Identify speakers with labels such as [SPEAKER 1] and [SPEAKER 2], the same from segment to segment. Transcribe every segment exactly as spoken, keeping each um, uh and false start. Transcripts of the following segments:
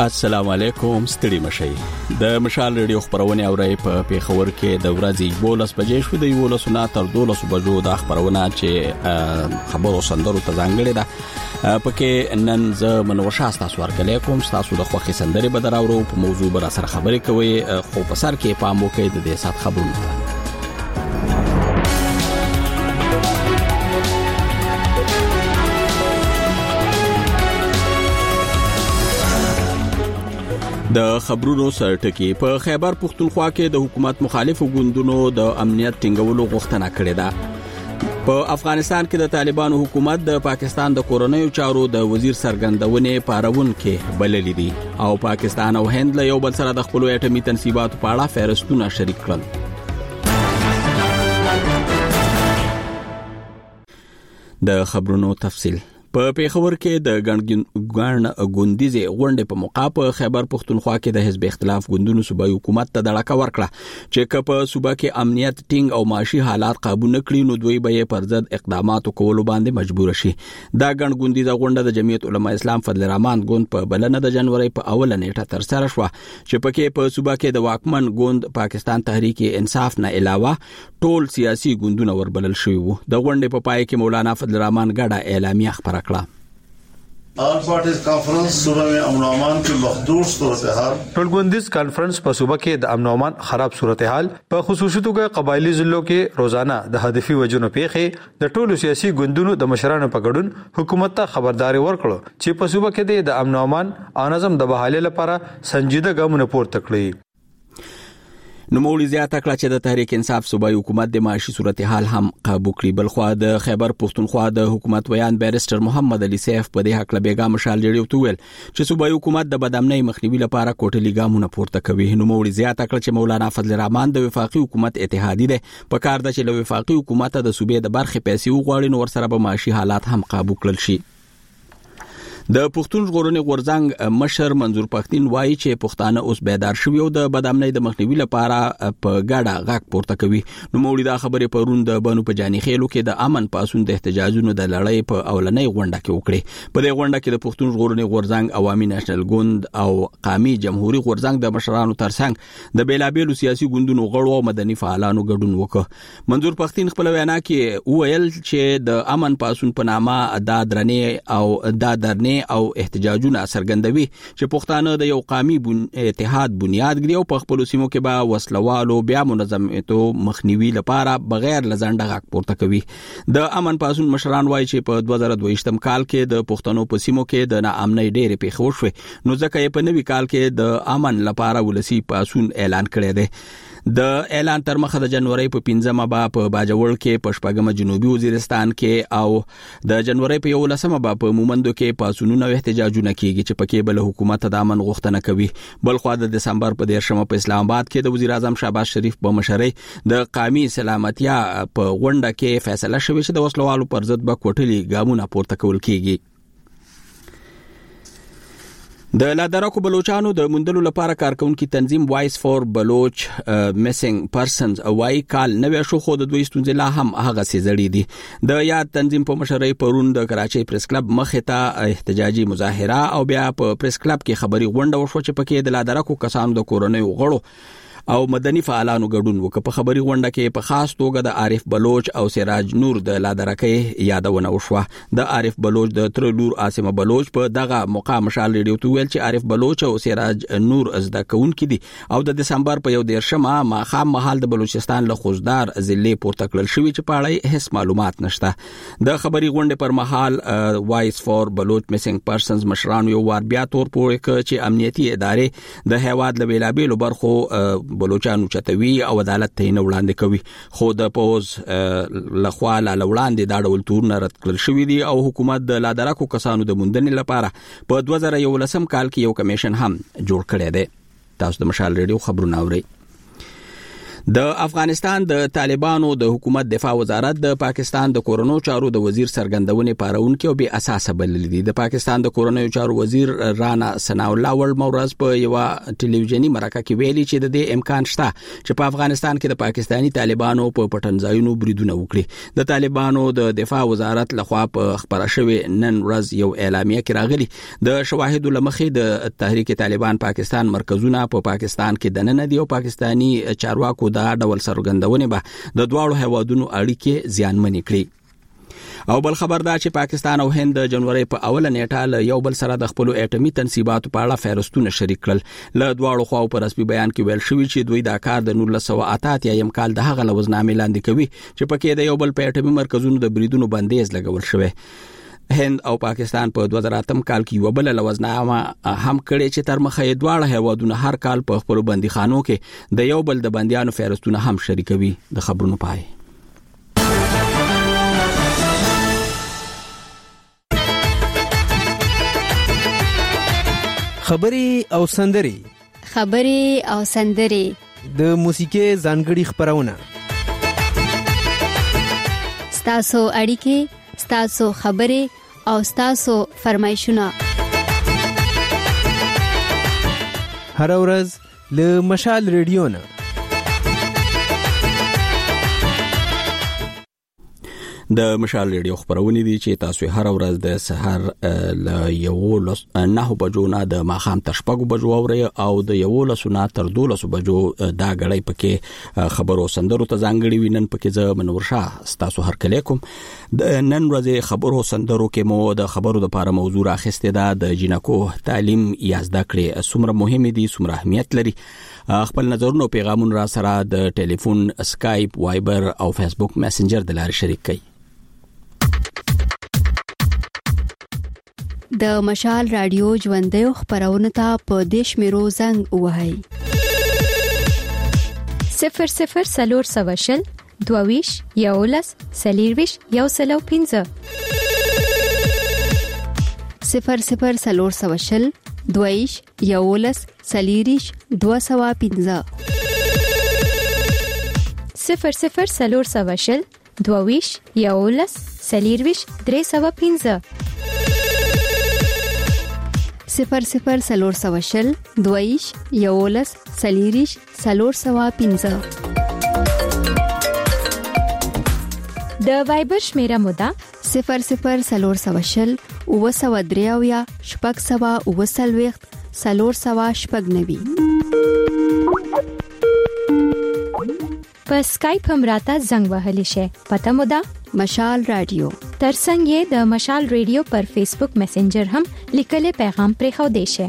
[SPEAKER 1] السلام علیکم، ستړي مشئ. د مشال ریډیو خبرونه اورئ په پیښور کې د ورځې دولس بجې شو د یولس نه تر دولس بجو د خبرونه چې خبرو سندرو ته ځانګړي ده پکې نن زه منوشه تاسو ورکړم کوم تاسو د خوخي سندري بدر اورو په موضوع بر سره خبرې کوي خو په سر کې پام وکړئ د دې سات خبرونه. د خبرونو سرټکی په خیبر پختونخوا کې د حکومت مخالفو ګوندونو د امنیت ټینګولو غوښتنه کړې ده. په افغانستان کې د طالبانو حکومت د پاکستان د کورونیو چارو د وزیر سرګندونې پارون کې بللې دي او پاکستان او هند له یو بل سره د خپل اټومي تنصیباتو په اړه فهرستونه شریک کړل. د خبرونو تفصیل په پیښور کې د ګڼ ګوندیزه غونډې په موقع په خیبر پختونخوا کې د حزب اختلاف ګوندونو صوبایي حکومت ته دړه ورکړه چې کله صوبا کې امنیت ټینګ او معاشي حالات قابو نه کړي نو دوی به پر ضد اقدامات کولو باندې مجبور شي. دا ګڼ ګوندیزه غونډه د جمعیت علما اسلام فضل الرحمن ګوند په بلنه د جنوري په اوله نیټه تر سره شو چې پکې په صوبا کې د واکمن ګوند پاکستان تحریک انصاف نه علاوه ټول سیاسي ګوندونه وربلل شوی وو. د غونډې په پای کې مولانا فضل الرحمن ګډه اعلامیه خبره
[SPEAKER 2] آل پارټیز کانفرنس صوبه میں امن و امان کی مخدوش صورتحال
[SPEAKER 3] ټولګوندیز کانفرنس په صوبه کې د امن و امان خراب صورتحال په خصوصي توګه قبایلی ضلعو کې روزانه د هدفي وجونو پیښې د ټولو سیاسي ګوندونو د مشرانو په ګډون حکومت ته خبرداري ورکړه چې په صوبه کې د امن و امان او نظم د بحالۍ لپاره سنجیده ګامونه پورته کړي.
[SPEAKER 1] نو مولوی زیاته کړه چې د تحریک انصاف صوبایي حکومت د معاشي صورتحال هم قابو کړی. بل خو د خیبر پختونخوا د حکومت ویان بیرستر محمد علي سیف په دې حق لبیګا مشال جوړیو تویل چې صوبایي حکومت د بدامنۍ مخنیوي لپاره کوټلي ګامونه پورته کوي. نو مولوی زیاته کړه چې مولانا فضل الرحمن د وفاقي حکومت اتحادی ده په کار د چې له وفاقي حکومت د صوبې د برخې پیسې وغواړي نو ورسره به معاشي حالات هم قابو کړل شي. د پښتون ژغورنې غورځنګ مشر منظور پښتين وایي چې پښتانه اوس بیدار شوي او د بدامنۍ د مخنیوي لپاره په ګډه غاک پورته کوي. نو مولوی دا خبرې پرون د بنو په جاني خېلو کې د امن پاسون د احتجاجونو د لړۍ په اولنۍ غونډه کې وکړي. په دې غونډه کې د پښتون ژغورنې غورځنګ عوامي نېشنل ګوند او قامي جمهوریت غورځنګ د مشرانو ترڅنګ د بیلابېلو سیاسي ګوندونو غړو او مدني فعالانو ګډون وکړ. منظور پښتين خپل وینا کې وویل چې د امن پاسون په نامه د درنې او د درنې او احتجاجونه سرګندوي چې پښتانه د یو قومي بن... اتحاد بنیاد ګرځي او په خپل سیمو کې به وسلوالو بیا منظمېتو مخنیوي لپاره بغیر لزنده غاک پورته کوي. د امن پاسون مشران وایي چې په دوه زره دوه کال کې د پښتنو په سیمو کې د ناامنۍ ډېرې پیښې وشوې نو ځکه یې په نوي کال کې د امن لپاره ولسی پاسون اعلان کړی دی. د اعلان تر مخه د جنوري په پنځمه با په باجوړ کې په شپږمه جنوبي وزیرستان کې او د جنوري په یولسمه با په مومندو کې پاسونونه او احتجاجونه کیږي چې پکې بل حکومت د امن غوښتنه کوي. بل خو د دسمبر په دیرشمه په اسلام آباد کې د وزیر اعظم شهباز شریف په مشرۍ د قومي سلامتیا په غونډه کې فیصله شوې چې د وسلوالو پر ضد به کوټلي ګامونه پورته کول کیږي. د لادراکو بلوچانو د مندلو لپاره کارکونکو تنظیم وایس فور بلوچ میسنګ پرسنز وايي کال نوې شو خو د دوی ستونزې لا هم هغه سيزړې دي. د یاد تنظیم په مشرۍ پرون د کراچۍ پریس کلب مخې ته احتجاجي مظاهره او بیا په پریس کلب کې خبري غونډه وشو چې پکې د لادراکو کسانو د کورونیو غړو او مدني فعالانو ګډون وکړ. په خبري غونډه کې په خاص توګه د عارف بلوچ او سراج نور د لادرکې یادونه وشوه. د عارف بلوچ د تر لور عاصمه بلوچ په دغه موقع مشال ریډیو ته ویل چې عارف بلوچ او سراج نور زده کوونکي دي او د دسمبر په یو دیرشمه ماخام محل د بلوچستان له خوزدار ضلع پورته کړل شوی چې په اړه هیڅ معلومات نشته. د خبري غونډې پر مهال وایس فور بلوچ میسنګ پرسنز مشرانو یو وار بیا تور پوره ک چې امنیتي ادارې د هیواد له بیلابېلو برخو بلوچانو چتوي او عدالت ته نه وړاندې کوي خو د پوز لخوا لا وړاندې دا ډول تورونه رد کړل شوی دي او حکومت د لادراکو کسانو د موندنې لپاره په دوه زره یولسم کال کې یو کمیشن هم جوړ کړی دی. تاسو د مشال ریډیو خبرونه اورئ. د افغانستان د طالبانو د حکومت دفاع وزارت د پاکستان د کورونو چارو د وزیر سرګندونې پارونکو او به اساس بلل دي. د پاکستان د کورونو چارو وزیر رانا ثنا الله ول مورز په یو ټلویزیونی مرکه کې ویلي چې د دې امکان شته چې په افغانستان کې د پاکستانی طالبانو په پټنځایونو بریدونه وکړي. د طالبانو د دفاع وزارت لخوا په خبره شوی نن ورځ یو اعلامیه کې راغلي د شواهد لمخې د تحریک طالبان پاکستان مرکزونه په پاکستان کې دننه دي او پاکستانی چارواکو دا ډول سرګندونې به د دواړو هیوادونو اړیکې زیانمنې کړي. او بل خبر دا چې پاکستان او هند د جنوري په اوله نیټه یو بل سره د خپل اټومي تنصیباتو په اړه فهرستونه شریک کړل. له دواړو خواو په رسمي بیان کې ویل شوی چې دوی دا کار د نولس سوه اته اتیا یم کال د هغه لوزنامې لاندې کوي چې پکې د یو بل په اټومي مرکزونو د بریدونو بندیز لګول شوی. هند او پاکستان په دوه زره اتم کال کې یو بل لوزنامه هم کړي چې تر مخه یې دواړه هیوادونه هر کال په خپل بندیخانو کې د یو بل د بندیانو فهرستونه هم شریکوي. د خبرونو پای.
[SPEAKER 4] خبري او سندري
[SPEAKER 5] خبري او سندري
[SPEAKER 4] د موسیقي ځانګړي خبرونه
[SPEAKER 5] ستاسو اړیکې ستاسو خبرې او ستاسو فرمایشونه
[SPEAKER 4] هر ورځ له مشال ریډیو نه.
[SPEAKER 1] د مشال ریډیو خبرونه دي چې تاسو هر ورځ د سحر ل یو لس نه بجو نه د ماخام تر شپږو بجو اوري او د یو لس نه تر دولس بجو دا غړی پکې خبرو سندرو ته ځانګړي وینن پکې ز منور شاه تاسو هر کله کوم د نن ورځې خبرو سندرو کې مو د خبرو د لپاره موضوع راخسته ده د جنکو تعلیم یا زده کړې څومره مهم دي څومره اهمیت لري. خپل نظرونه او پیغامونه را سره د ټلیفون اسکایپ وایبر او فیسبوک میسنجر د لارې شریک کړئ.
[SPEAKER 5] د مشال رادیو ژوندۍ خبرونه ته په دیش میرو زنګ وهاي
[SPEAKER 6] صفر صفر سلور سواشل دوویش یولس سلیرویش یو سلو پینځه
[SPEAKER 5] صفر صفر سلور سواشل دوویش یولس سلیریش دو سوا پینځه
[SPEAKER 6] صفر صفر سلور سواشل دوویش یولس سلیرویش درې سوا پینځه
[SPEAKER 5] صفر صفر سلور سواشل دویش یولس سلیریش سلور سوا پینځه.
[SPEAKER 6] د وایبر شمیره مودا
[SPEAKER 5] صفر صفر سلور سواشل او سوا دریاویا شپږ سوا او سلويخت سلور سوا شپږ نوي.
[SPEAKER 6] په اسکایپ هم راته زنګ وهلی شي. پته مودا
[SPEAKER 5] مشال رادیو
[SPEAKER 6] ترڅنګ یې د مشال ریډیو پر فیسبوک میسنجر هم لیکلي پیغام پرې خو دی شي.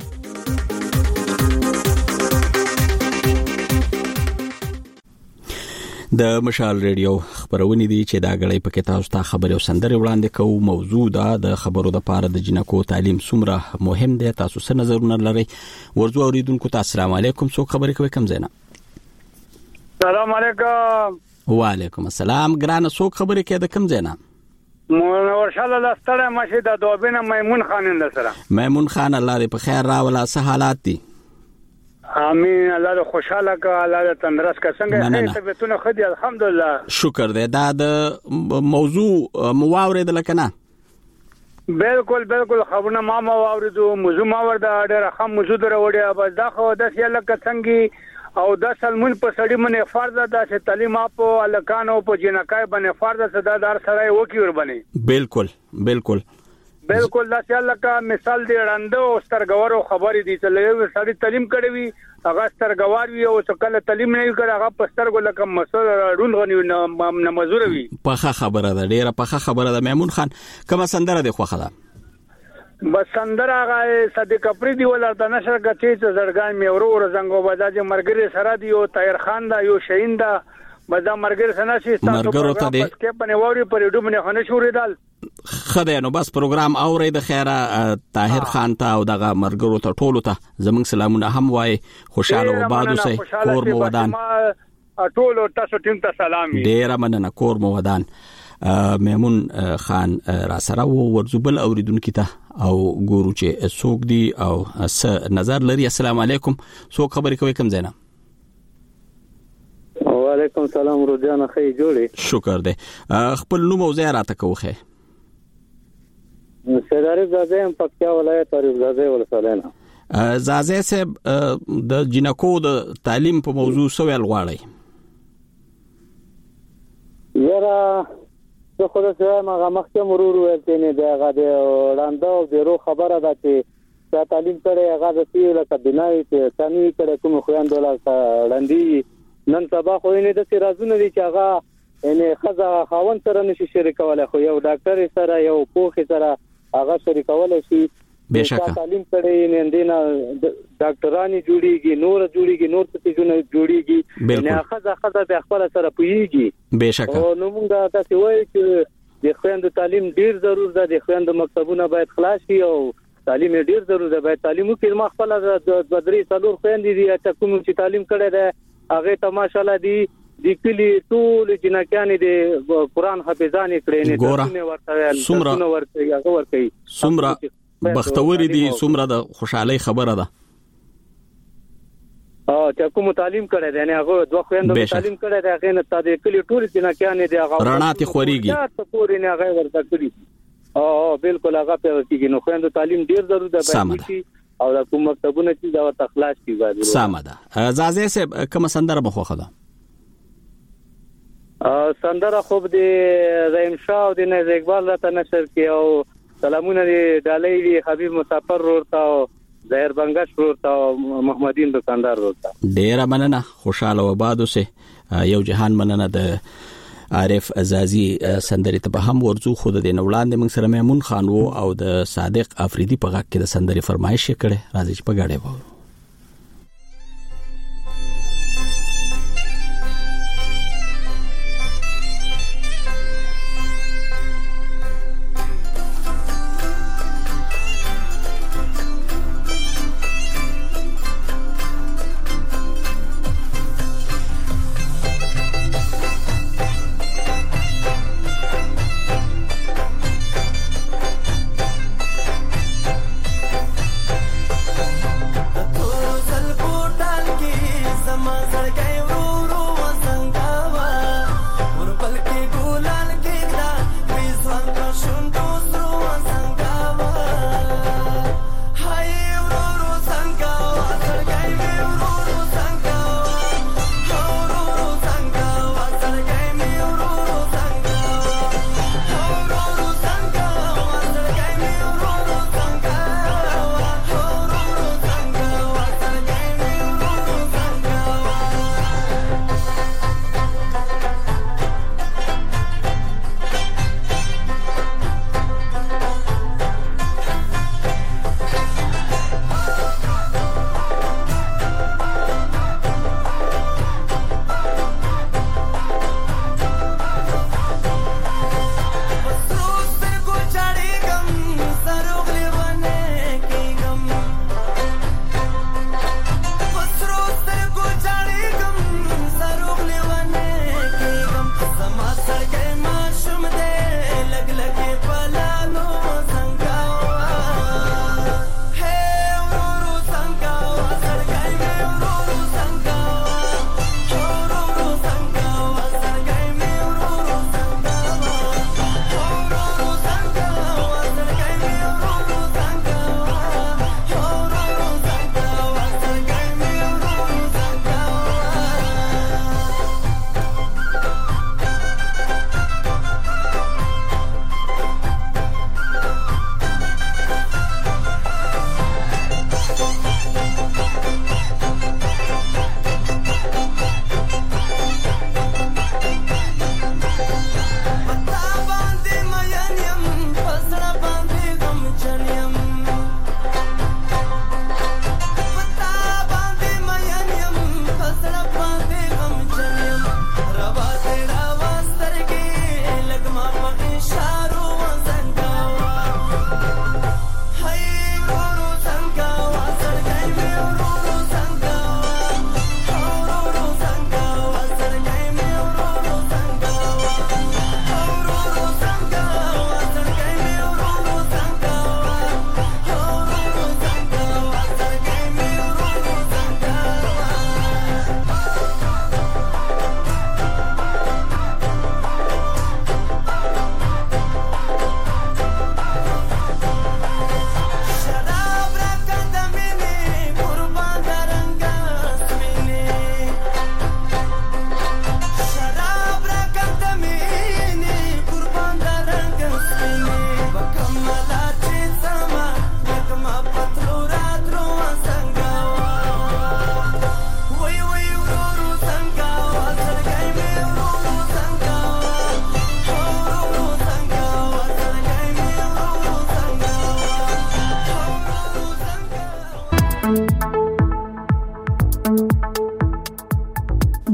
[SPEAKER 1] د مشال ریډیو خبرونه دي چې دا غړي پکې تاسو ته خبري او سندري وړاندې کوو. موضوع دا د خبرو د پاره د جنکو تعلیم څومره مهم دی. تاسو څه نظرونه لرئ؟ ورځو اوریدونکو ته السلام علیکم. څوک خبرې کوي کوم زینا؟
[SPEAKER 7] السلام علیکم.
[SPEAKER 1] وعلیکم السلام. ګرانه څوک خبرې کوي د کوم زینا؟
[SPEAKER 7] منور شاله لاستړه مشه د دوبینه میمون خان اند سره.
[SPEAKER 1] میمون خان الله دې په خیر راولا. څه حالات دي؟
[SPEAKER 7] امين. الله دې خوشاله کا، الله دې تندرست کا. څنګه یې طبيعتونه خدي الحمدلله.
[SPEAKER 1] شکر دې. دا د موضوع مواورید لکنه
[SPEAKER 7] بالکل بالکل خبرونه ما ما واوریدو. موضوع ما وردا ډېر خام موضوع دروړیا. بس دا خو د سیاله کڅنګي او د سلمون په سړی منه فرض ده چې تعلیم اپ الکانو په جنکای باندې فرض ده دا دار سره وکی ور باندې.
[SPEAKER 1] بالکل بالکل
[SPEAKER 7] بالکل دا چې لکه مثال دی رانده او سترګورو خبرې دي چې له سړی تعلیم کړی وي هغه سترګوار وي او څکل تعلیم نه کړي هغه پسترګو لکه مسل رون غنی نه مزور وي.
[SPEAKER 1] په خبره ده ډیره په خبره ده. میمون خان کومه سندره دی خوخه ده؟
[SPEAKER 7] بس سندره هغه صدیق افریدی ولرته نشر غچې چې زړګان مې ورو ور زنګو بجاج مرګري سره دی او طاهر خان دا یو شهین دا بدا مرګر سنا شي تاسو پروګرام پسکه پنه ووري پر یوټیوب باندې خنه شوري دال
[SPEAKER 1] خدای نو بس پروګرام اوري د خیره طاهر خان ته او دغه مرګرو ته ټولو ته زمنګ سلامونه هم وای. خوشاله و بادو سي کور مو ودان
[SPEAKER 7] ټولو تاسو ټیم ته سلام.
[SPEAKER 1] ډیر مننه. کور مو ودان. میمون خان را سره و ورزبل اوریدونکو ته او ګورو چې څوک دی او څه نظر لري. السلام علیکم. څوک خبرې کوي کوم ځای نه؟
[SPEAKER 8] وعلیکم السلام روزانه خی جوړي
[SPEAKER 1] شکر دې خپل نوم او ځای راته کوخه
[SPEAKER 8] سردار زازه هم پکتیا ولایت طریق زازه ولسوالۍ نه
[SPEAKER 1] زازه صاحب د جنکو د تعلیم په موضوع سوال غواړي
[SPEAKER 8] یاره زه خو د سره ما مخکې مرور ورته نه دی هغه د وړاندو د رو خبره ده چې دا تعلیم سره هغه د سیل کبینای ته ثاني کړه کوم خوان ډالر وړاندې نن سبا خو نه د رازونه دي چې هغه یعنی خزه خاون سره نشي شریکوله خو یو ډاکټر سره یو پوخ سره هغه شریکوله شي
[SPEAKER 1] بهشکه
[SPEAKER 8] تعلیم کړي نه اندینا ډاکټرانی جوړیږي نور جوړیږي نور څه جوړ جوړیږي نه خزه خزه د خپل سره پويږي
[SPEAKER 1] بهشکه
[SPEAKER 8] او نو موږ تاسو وایي چې د خويند تعلیم ډیر ضرور ده د خويند مکتبونه باید خلاص شي او تعلیم ډیر ضرور ده باید تعلیم کې ما خپل د بدري څلور خويند دي چې کوم چې تعلیم کړي ده هغه ته ماشاءالله دي د کلی ټول جنکان دي قرآن حافظان کړي نه تاسو ورته
[SPEAKER 1] سمره
[SPEAKER 8] ورته هغه ورته
[SPEAKER 1] سمره بختوري دي سمره د خوشحالي خبره ده
[SPEAKER 8] اه چې کوم تعلیم کړي دي نه هغه دوه خويند تعلیم کړي دي هغه نه تاسو کلی ټول جنکان دي هغه
[SPEAKER 1] رڼاتي خوريږي
[SPEAKER 8] تاسو پورې نه هغه ورته کړی اه بالکل هغه په کېږي نو خويند تعلیم ډیر ضروري ده باید او د کوم مکتبونه چې دا تخلاص کی باید
[SPEAKER 1] سمه ده زازه صاحب کوم سندره مخوخه ده
[SPEAKER 8] سندره خوب دی رحیم شاه او د نز اقبال راته نشر کی او سلامونه دی ډالۍ دی حبیب مسافر ورته او ظاهر بنگش ورته او محمدین دکاندار ورته
[SPEAKER 1] ډیر مننه خوشاله و باد اوسه یو جهان مننه د عارف عزازي سندري ته هم ورزو خود د نولاند موږ سره میمون خان وو او د صادق افریدي په غږ کې د سندري فرمایش کړي راځي چې په غاړه وو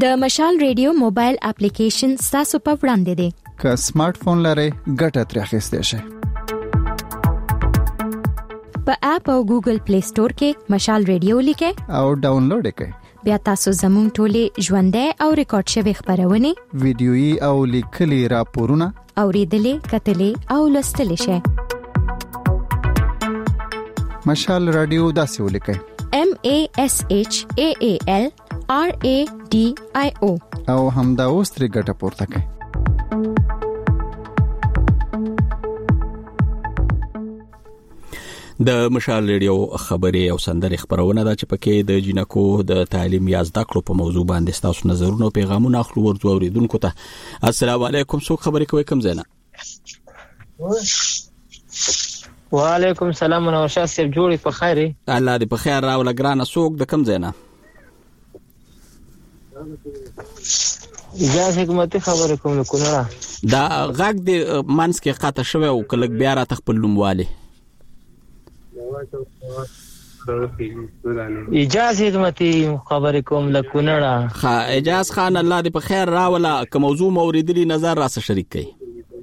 [SPEAKER 6] د مشال ریډیو موبایل اپلیکیشن تاسو په وړاندې دی.
[SPEAKER 9] که سمارټ فون لرئ ګټه ترې اخیستئ شئ.
[SPEAKER 6] په اپ او ګوګل پلی سٹور کې مشال ریډیو لیکئ
[SPEAKER 9] او ډاونلوډ یې کړئ.
[SPEAKER 6] بیا تاسو زموږ ټولې ژوندۍ او ریکارډ شوی خبرونه،
[SPEAKER 9] ویډیويي او لیکلي راپورونه
[SPEAKER 6] اوریدلې، کتلې او لوستلې شئ.
[SPEAKER 9] مشال رادیو داسې ولیکئ:
[SPEAKER 6] M A S H A A L R A D I O
[SPEAKER 9] او همدا اوس ترې ګټه پورته کړئ.
[SPEAKER 1] د مشال ریډیو خبري او سندري خبرونه ده چې پکې د جنکو د تعلیم یا زده کړو په موضوع باندې تاسو نظرونه او پیغامونه اخلو ورځو اوریدونکو ته. السلام علیکم، څوک خبرې کوي کوم ځای نه؟
[SPEAKER 10] وعلیکم السلام نو شاه صاحب جوړې په خیر؟
[SPEAKER 1] الله دې په خیر راوله ګرانه. څوک د کوم ځای نه؟
[SPEAKER 10] اجازه حکومتي خبره کوم نو کونړه.
[SPEAKER 1] دا غږ دې منځ کې قاطع شوی او کله بیا را تخپل لومواله.
[SPEAKER 10] اجازه حکومتي خبره کوم له کونړه.
[SPEAKER 1] ها اجازه خان الله دې په خیر راوله. که موضوع موریدلی نظر را سره شریک کړئ.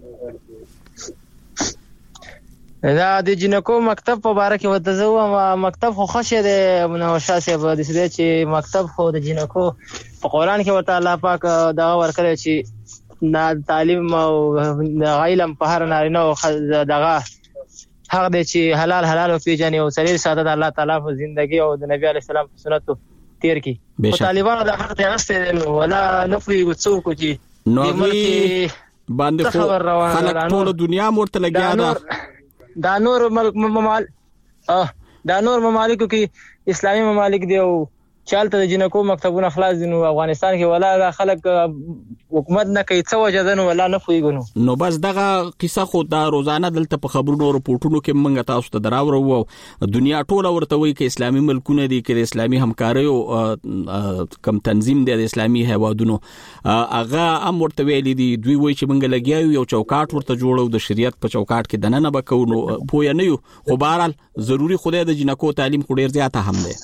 [SPEAKER 10] دا د جنکو مکتب په باره کې وته زو مکتب خو خوشه ده نو شاه صاحب د دې چې مکتب خو د جنکو په قرآن کې ورته الله پاک دا ورکړي چې دا تعلیم او علم په هر نارینه او دغه حق دی چې حلال حلال او پیژني او سړي ساده د الله تعالی په ژوندۍ او د نبی عليه السلام په سنتو تیر کی. په طالبانو د حق ته استه ولا نفي وڅوک چې
[SPEAKER 1] نو باندې خو خلک ټول دنیا مرته لګیا ده.
[SPEAKER 10] دا نور ممال اه دا نور ممالکو کې اسلامي ممالک دی او چالت د جنکو مکتبونه خلاص دي. نو افغانستان کې ولا خلک حکومت نه کوي څه وجه ده نو ولا نه پويګنو.
[SPEAKER 1] نو بس دغه قصه خو دا روزانه دلته په خبرونو او رپورټونو کې منګه تاسو ته دراوړو او دنیا ټوله ورته وایي چې اسلامي ملکونه دي کې د اسلامي همکاري او کم تنظیم دی د اسلامي هیوادونو هغه هم ورته ویلي دي. دوی وایي چې منګه لګیاو یو چوکاټ ورته جوړو د شریعت په چوکاټ کې دننه بکو. نو پوه نه یو خو بهرحال ضروری خدای د جنکو تعلیم خو ډیر زیاته هم دی.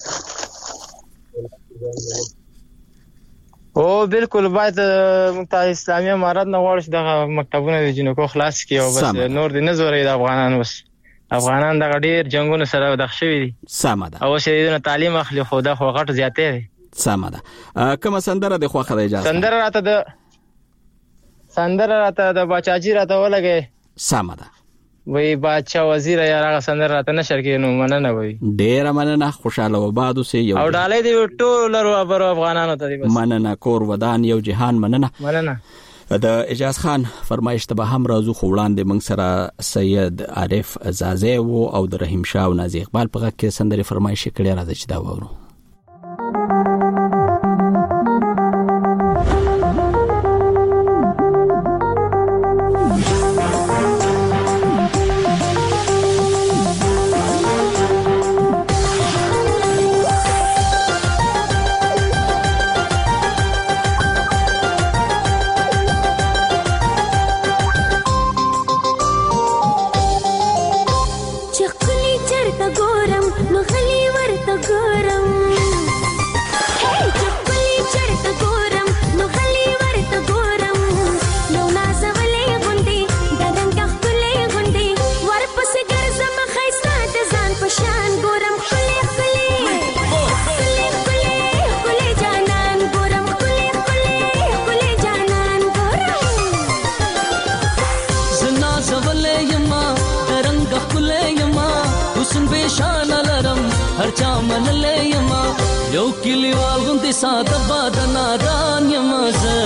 [SPEAKER 10] او بالکل باید مقتدی اسلامي امارات نه غواړي دغه مکتبونه د جنکو خلاص کړي او بس نور دې نه زوري د افغانان. بس افغانان دغه ډیر جنگونو سره دغ شوی دي.
[SPEAKER 1] سمه ده.
[SPEAKER 10] او شهیدانو تعلیم اخلي خو دا خو غټ زیاتې دي.
[SPEAKER 1] سمه ده. کومه سندره د خوخه د اجازه؟
[SPEAKER 10] سندره راته د سندره راته د باچاجي راته ولګي.
[SPEAKER 1] سمه ده.
[SPEAKER 10] وای بادشاہ وزیر یا راغه سندر راته نشر کې نو مننه وای.
[SPEAKER 1] ډیر مننه، خوشاله و بادو سه یو
[SPEAKER 10] او ډالې دی ټول ورو افغانانو ته دی. بس
[SPEAKER 1] مننه، کور ودان یو جهان مننه.
[SPEAKER 10] مننه.
[SPEAKER 1] د اجازه خان فرمایش ته به هم راځو خو وړاندې موږ سره سید عارف زازی او د رحیم شاه او نازي اقبال په غږ کې سندري فرمایش کړي راځي چې دا وورو.
[SPEAKER 11] ساده بادنا دان یمازه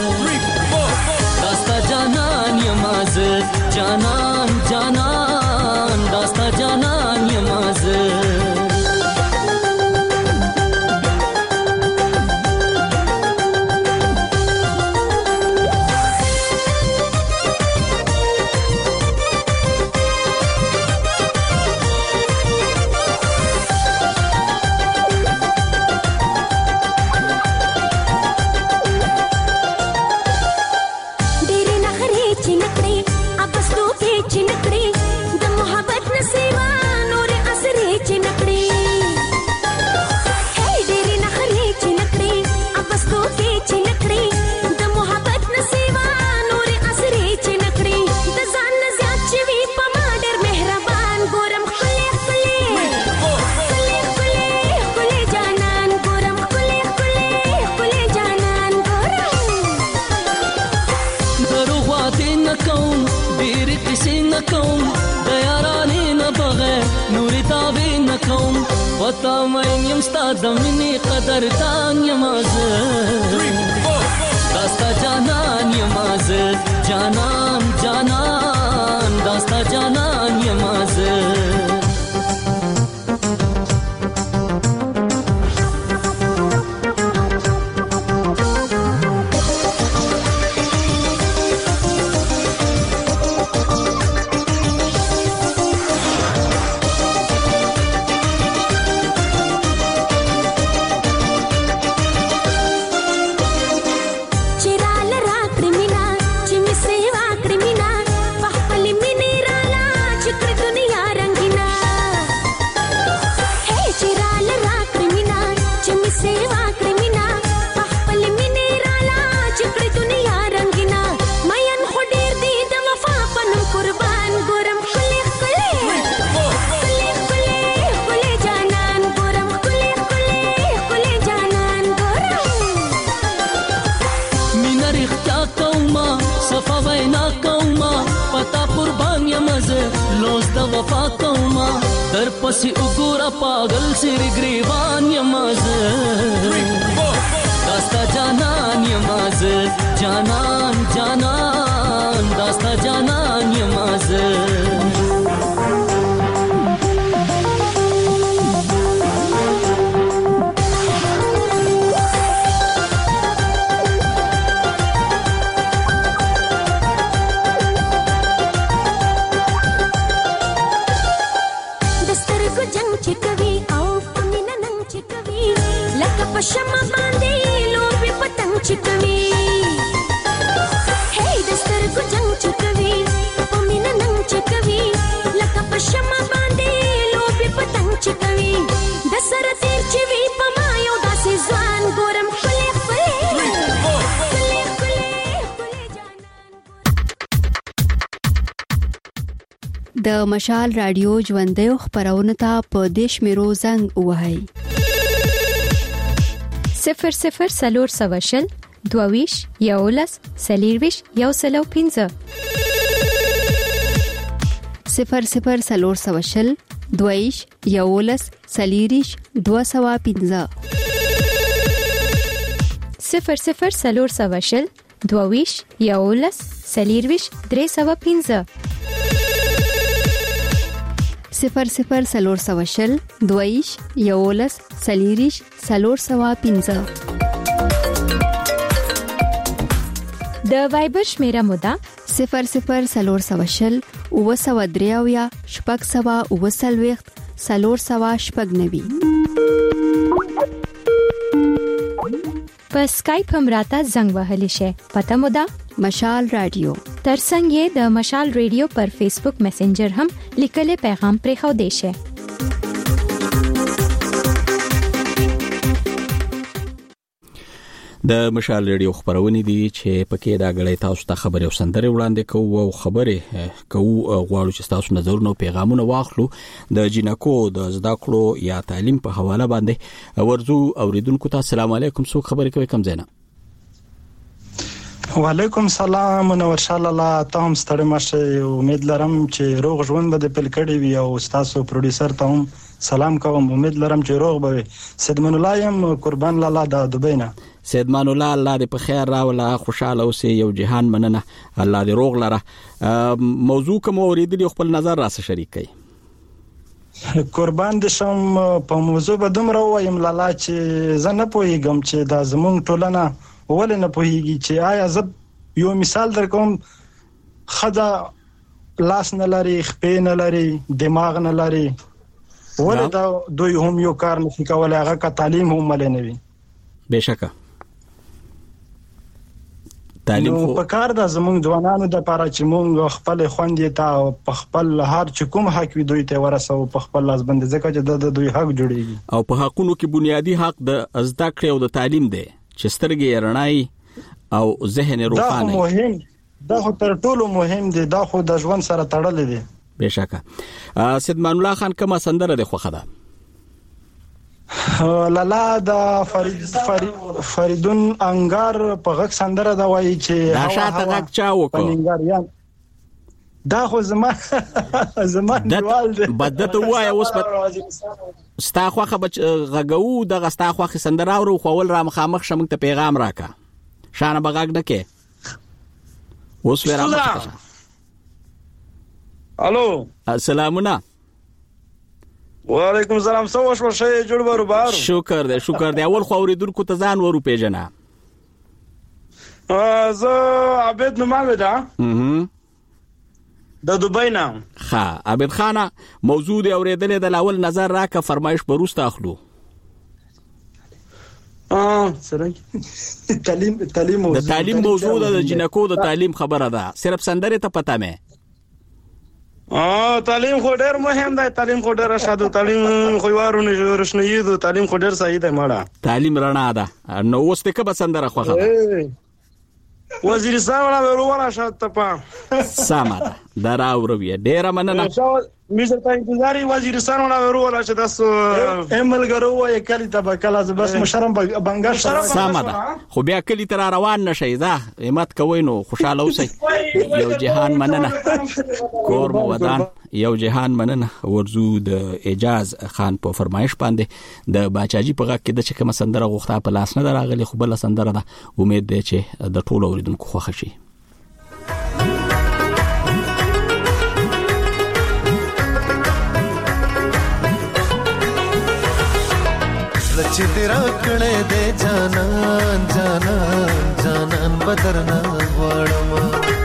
[SPEAKER 11] داستا جانان یمازه جانان جانان داستا جانان یمازه پتا مې یم ستا د مینې قدردان یم زه داستا جانان یم زه جانان جانان داستا جانان یم زه در پسی اگورا پاگل سر گریوان یماز داستا جانان یماز جانان جانان داستا جانان یماز
[SPEAKER 12] شمع باندې لوبي پتنګ چکوي هي د سترګو جنگ چکوي په مینا ننګ چکوي لکه په شمع باندې لوبي پتنګ چکوي د سره تیر چوي په ما یو داسې ځوان ګورم خلې
[SPEAKER 5] خلې د مشال رادیو ژوندې خبرونه ته په دیش میرو زنګ وهاي
[SPEAKER 6] صفر صفر سلور سواشل دوویش یولس سلیرویش یو سلو پینزه
[SPEAKER 5] صفر صفر سلور سواشل دوویش یولس سلیریش دو سوا پینزه
[SPEAKER 6] صفر صفر سلور سواشل دوویش یولس سلیرویش درې سوا پینزه
[SPEAKER 5] صفر صفر سلور سواشل دویش یولس سلیریش سلور سوا پینزه
[SPEAKER 6] د وایبر شمیره مودا
[SPEAKER 5] صفر صفر سلور سواشل او سوا دریاویا شپږ سوا او سلويخت سلور سوا شپږ نوي
[SPEAKER 6] په سکایپ هم راته زنګ وهلی شي پته مودا
[SPEAKER 5] مشال رادیو
[SPEAKER 6] ترڅنګ یې د مشال رادیو پر فیسبوک میسنجر هم لیکل پیغام پرې خو دی شي
[SPEAKER 1] د مشال رادیو خبرونه دي چې پکې دا غړې تاسو ته خبري او سندره وړاندې کوو او خبره کوو غواړو چې تاسو نظرونه او پیغامونه واخلو د جنکو د زده کړو یا تعلیم په حواله باندې ورزو اوریدونکو ته السلام علیکم څو خبرې کوي کم زینا
[SPEAKER 13] وعلیکم السلام منور شال الله تاسو ستړي ماشه امید لرم چې روغ ژوند به په کړی وي او تاسو پروډوسر ته هم سلام کوم امید لرم چې روغ به سیدمن الله يم قربان لاله د دوبۍ نه
[SPEAKER 1] سیدمان الله الله دې په خیر راولا خوشاله اوسې یو جهان مننه الله دې روغ لره موضوع کوم اوریدلی خپل نظر راسه شریک کړئ
[SPEAKER 13] قربان دې شم په موضوع به دومره وایم لاله چې زه نه پوهیږم چې دا زمونږ ټولنه ولې نه پوهیږي چې آیا زه یو مثال درکوم خدا لاس نه لري خپې نه لري دماغ نه لري ولې دا دوی هم یو کار نه کوي هغه کا تعلیم هم مل نه وي
[SPEAKER 1] بهشکه تعلیم
[SPEAKER 13] خو په کار د زمونږ ځوانانو د لپاره چې مونږ خپل خوندې ته په خپل هر چې کوم حق وي دوی ته ورسو په خپل لاس باندې ځکه چې د دوی حق جوړيږي
[SPEAKER 1] او په حقونو کې بنیادی حق د زده کړې او د تعلیم دی چې سترګې رڼای او ذهن روښانه
[SPEAKER 13] دا مهم دا خو تر ټولو مهم دی دا خو د ژوند سره تړلې دی
[SPEAKER 1] بهشکه سیدمان الله خان کومه سندره ده خوخه ده
[SPEAKER 13] لالا د فرید فریدون انګار په غږ سندره دا وایي چې
[SPEAKER 1] دا شاته غږ چا وکړ
[SPEAKER 13] دا خو زما زما دیوال دی
[SPEAKER 1] بدته وای اوس ستا خوخه بچ غغو دغه ستا خوخه سندره او خول را مخامخ شمن ته پیغام راکا شانه بغاګ دکه اوس ورا مخه
[SPEAKER 14] الو
[SPEAKER 1] السلامونه
[SPEAKER 14] وعلیکم السلام سو وش وشه جوړ ورو بار
[SPEAKER 1] شکر دې شکر دې اول خو اوریدونکو ته ځان ورو پیژنه
[SPEAKER 14] ا زه عبد نومه ده
[SPEAKER 1] اها
[SPEAKER 14] د دوبۍ نام
[SPEAKER 1] ها عبد خانه موضوع دی اوریدلې د لاول نظر راکه فرمایش پروسته اخلو
[SPEAKER 13] اه سره تعلیم تعلیم موضوع
[SPEAKER 1] د تعلیم موضوع د جنکو د تعلیم خبره ده صرف سندره ته پتا مې
[SPEAKER 14] اه تعلیم خو ډېر مهم دی تعلیم خو ډېر شاده تعلیم خو وارونه رښنیي دی تعلیم خو ډېر صحیح دی ماړه
[SPEAKER 1] تعلیم رڼا ده نو اوس ته به سندره خوخه
[SPEAKER 14] وزیرستان ولا وروره شاته په
[SPEAKER 1] سمه ده دراوروي ډېر مننه
[SPEAKER 14] میزه ته انتظار وزیرستان ولا وروره چې تاسو
[SPEAKER 13] امل غرو وای کلی ته کله بس مشرم بنګش
[SPEAKER 1] سمه ده خو بیا کلی تر روان نشي ځه همت کوي نو خوشاله اوسئ یو جهان مننه کور مو ودان یو جهان مننه ورزو د اجاز خان په فرمایش باندې د باچاجي په غږ کې د چکه مسندره غوښته په لاس نه راغلي خو بل سندره ده امید ده چې د ټولو اوریدونکو خوښ شي
[SPEAKER 15] چې تیرا کړه دې جانان جانان جانان بدرنا غواړم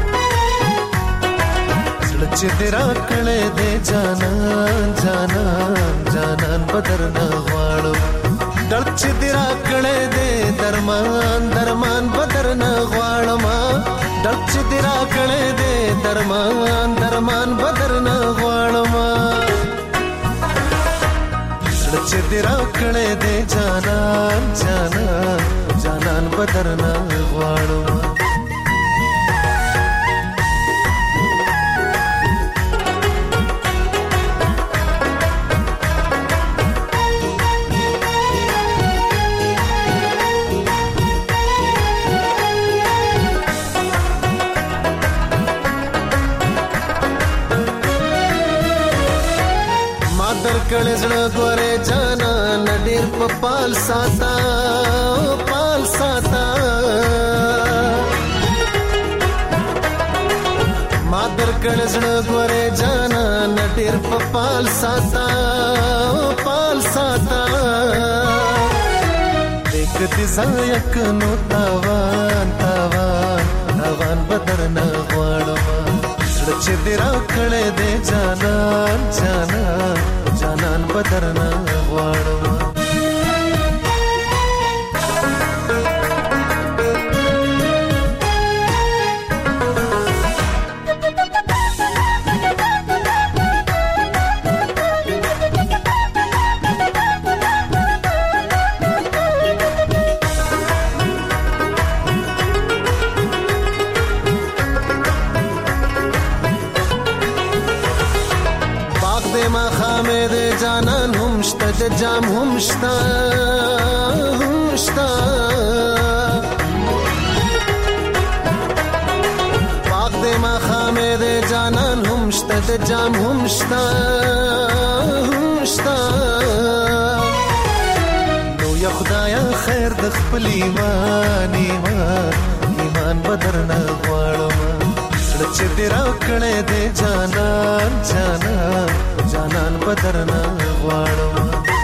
[SPEAKER 15] چې تیرا کړه دې جانان جانان جانان بدرنا غواړم دل چې تیرا کړه دې درمان درمان بدرنا غواړم دل چې تیرا کړه دې درمان درمان بدرنا غواړم چې تیرا کړه دې جانان جانان جانان بدرنا غواړم کړه زړه غوړې جانا نډیر په پال ساتا پال ساتا مادر کړه زړه غوړې جانا نډیر په پال ساتا پال ساتا دیک دې زایک نو تاوان تاوان تاوان بدرنا غواړم چې دې را کړه دې جانان جانان جانان بدرنا غواړم جام هم شتا هم شتا پاک دے ما خامے دے جانان هم شتا دے جام هم شتا هم شتا نو یا خدایا خیر د خپل ایمان ایمان ایمان بدرنا غواړم چې دې را کړه دې جانان جانان جانان بدرنا غواړم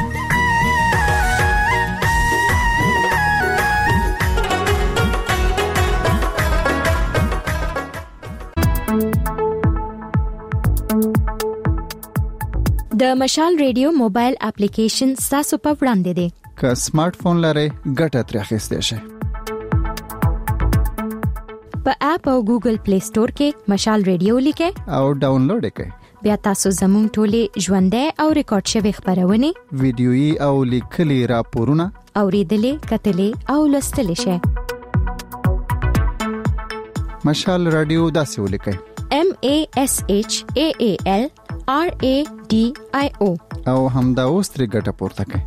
[SPEAKER 6] د مشال ریډیو موبایل اپلیکیشن تاسو په وړاندې دی
[SPEAKER 9] که سمارټ فون لرئ ګټه ترې اخیستئ شئ
[SPEAKER 6] په اپ او ګوګل پلی سٹور کې مشال ریډیو لیکئ
[SPEAKER 9] او ډاونلوډ یې کړئ
[SPEAKER 6] بیا تاسو زموږ ټولې ژوندۍ او ریکارډ شوی خبرونه
[SPEAKER 9] ویډیويي او لیکلي راپورونه
[SPEAKER 6] اوریدلې کتلې او لوستلې شئ
[SPEAKER 9] مشال رادیو داسې ولیکئ
[SPEAKER 6] M A S H A A L R A D I O
[SPEAKER 9] او همدا اوس ترې ګټه پورته کړئ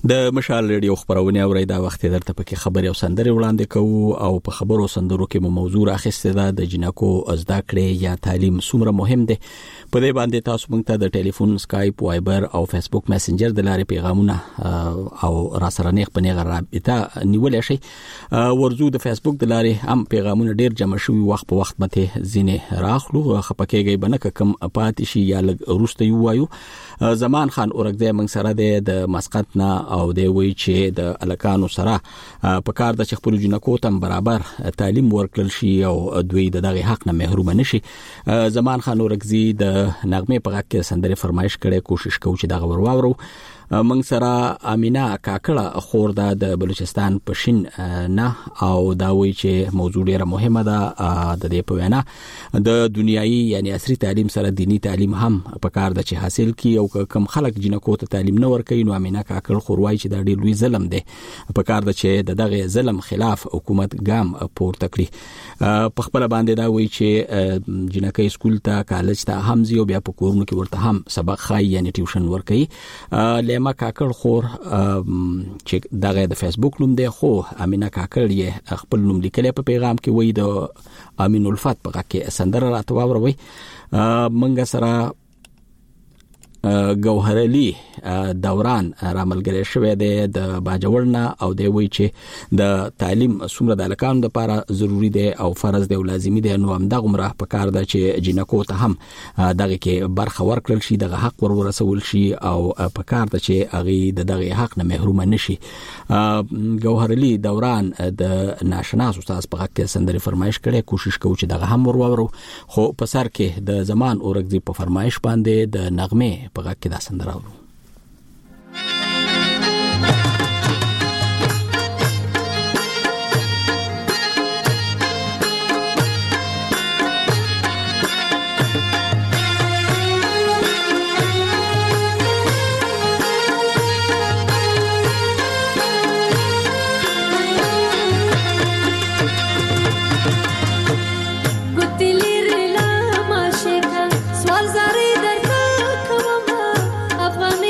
[SPEAKER 1] د مشال ریډیو خبرونه اوري دا وخت درته پکې خبري او سندري وړاندې کوو او په خبرو سندرو کې مو موضوع راخسته ده د جنکو زده کړې یا تعلیم څومره مهم دي. په دې باندې تاسو موږ ته د ټلیفون، سکایپ، وایبر او فیسبوک میسنجر د لارې پیغامونه او را سره نیغ په نیغ رابطه نیولای شي. ورزو د فیسبوک د لارې هم پیغامونه ډیر جمع شوي، وخت په وخت مته زینې راخلو خپکهږي بنه کم پاتې شي یا لګ روسته یو وایو. زمان خان اورګزی موږ سره د مسقط نه او دی وی چې د الکانو سره په کار د خپل جنکو تم برابر تعلیم ورکړل شي او دوی د دغه حق نه محروم نشي. زمان خان اورګزی د نغمه په غږ کې سندره فرمایش کړي، کوشش کوي چې دغه ورواورو. موږ سره امینه کاکړه خور د بلوچستان پښین نه او دا وی چې موضوع ډیره مهمه ده د دې په وینا د دنیایي یعنی عصري تعلیم سره دینی تعلیم هم په کار د چې حاصل کی او کم خلک جنکو ته تعلیم نه ورکوي. نو امینه کاکړه خور وای چې دا ډیر لوی ظلم دی، په کار د چې دغه ظلم خلاف حکومت ګام پورته کړی. په خپل باندې دا وی چې جنکې سکول ته کالج ته هم زیو بیا په کورونو کې ورته هم سبق خای یعنی ټیوشن ورکوي. لیما کاکړ خور چې دغه د فیسبوک نوم دی، خو امینه کاکړ یې خپل نوم لیکلی په پیغام کې وای د امین الفت په غږ کې سندره راته واوروي. منګه سره گوهر علي دوران راملګری شوی دی د باجوړنا او دی وی چې د تعلیم څومره د الکانو لپاره ضروری دی او فرض دی او لازمي دی. نو هم دغه مره په کار ده چې جنکو ته هم دغه کې برخه ورکړل شي، دغه حق ور ورسول شي او په کار ده چې هغه د دغه حق نه محروم نشي. گوهر علي دوران د ناشناس استاد په غږ کې سندري فرمایش کړي، کوشش کوي چې دغه هم ور وورو. خو په سر کې د زمان اورګزی په فرمایش باندې د نغمه په غږ کې دا سندره اورو.
[SPEAKER 12] افغان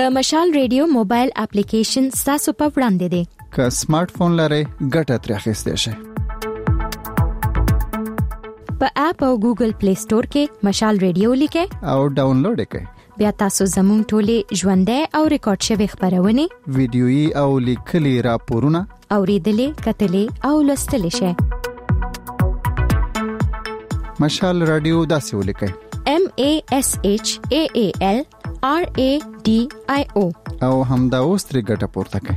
[SPEAKER 6] د مشال ریډیو موبایل اپلیکیشن تاسو په وړاندې دی.
[SPEAKER 9] که سمارټ فون لرئ ګټه ترې اخیستئ شئ.
[SPEAKER 6] په اپ او ګوګل پلی سٹور کې مشال ریډیو لیکئ
[SPEAKER 9] او ډاونلوډ یې کړئ.
[SPEAKER 6] بیا تاسو زموږ ټولې ژوندۍ او ریکارډ شوی خبرونه،
[SPEAKER 9] ویډیويي او لیکلي راپورونه
[SPEAKER 6] اوریدلې، کتلې او لوستلې شئ.
[SPEAKER 9] مشال رادیو داسې ولیکئ:
[SPEAKER 6] M A S H A A L R A D I O
[SPEAKER 9] او همدا اوس ترې ګټه پورته کړئ.